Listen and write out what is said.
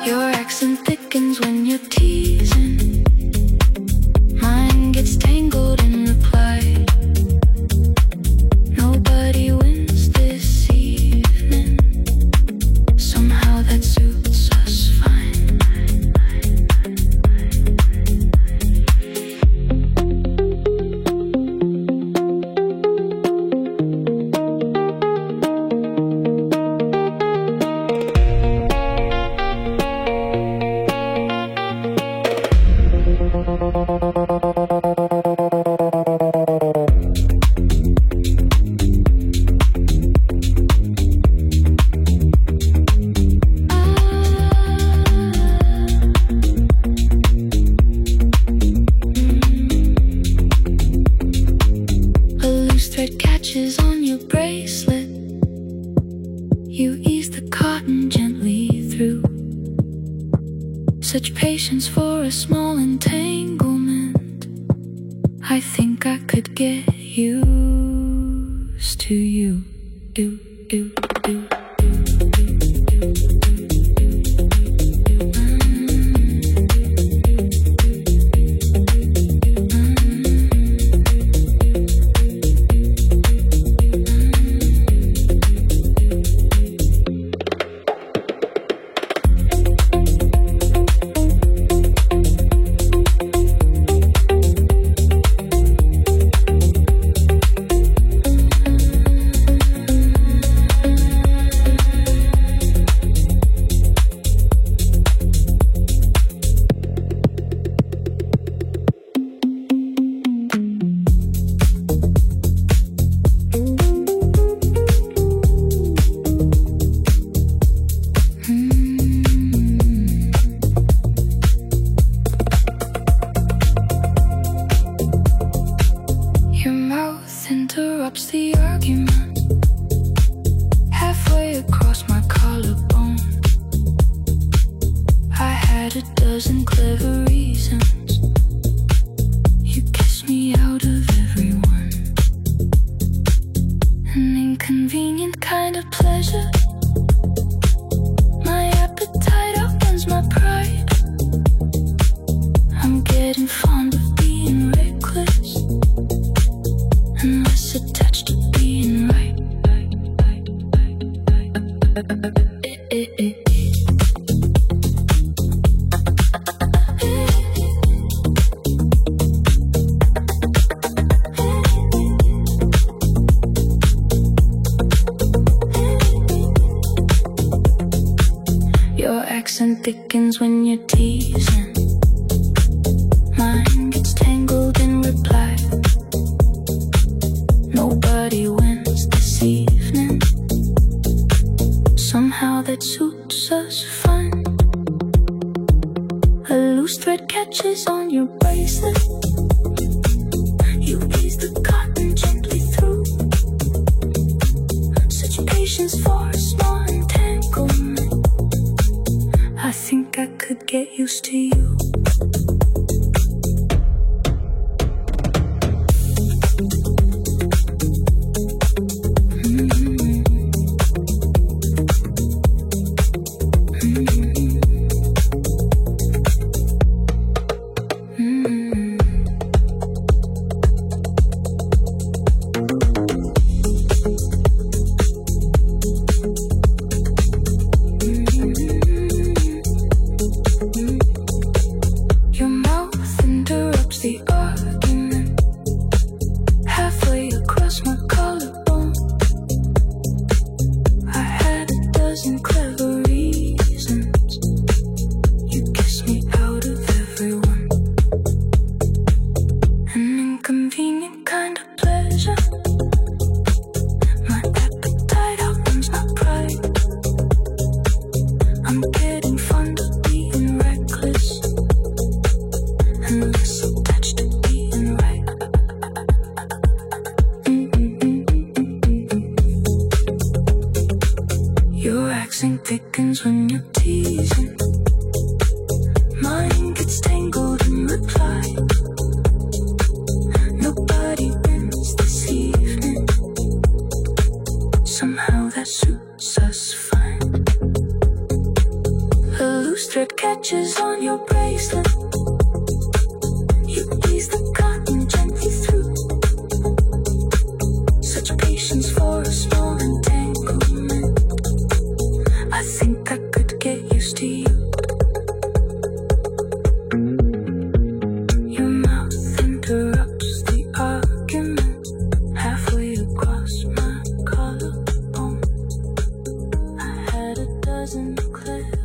Your accent thickens when you're teasing. Mine gets tangled in reply. Nobody wins this evening. Somehow that suits us fine. Catches on your bracelet. You ease the cotton gently through. Such patience for a small entanglement. I think I could get used to you. Do, do, do. Interrupts the argument halfway across my collarbone. I had a dozen clever reasons. You kiss me out of everyone. An inconvenient kind of pleasure. My appetite outruns my pride. I'm getting fond of being reckless and less attached to being right. Your accent thickens when you're teasing. Mine gets tangled in reply. Nobody wins this evening. Somehow that suits us fine. A loose thread catches on your bracelet. You ease the cotton gently through. Such patience for a small entanglement. I think I could get used to you. Those thread catches on your bracelet. You ease the cotton gently through. Such patience for a small entanglement. I think I could get used to you. Your mouth interrupts the argument halfway across my collarbone. I had a dozen clairs.